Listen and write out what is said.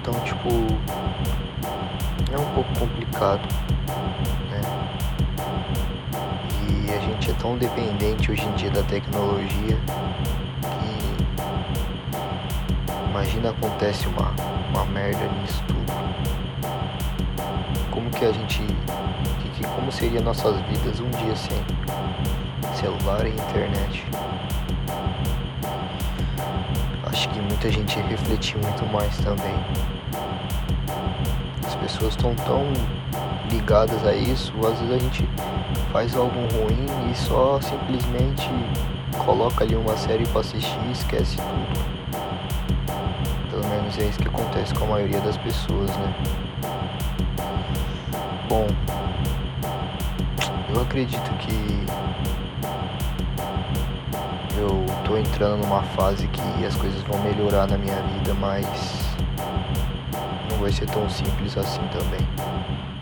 Então, tipo, é um pouco complicado, né? E a gente é tão dependente hoje em dia da tecnologia que imagina acontece uma merda nisso tudo. Como que a gente. Como seria nossas vidas um dia sem celular e internet? Acho que muita gente ia refletir muito mais também. As pessoas estão tão ligadas a isso, às vezes a gente faz algo ruim e só simplesmente coloca ali uma série pra assistir e esquece tudo. Pelo menos é isso que acontece com a maioria das pessoas, né? Bom, eu acredito que eu tô entrando numa fase que as coisas vão melhorar na minha vida, mas não vai ser tão simples assim também.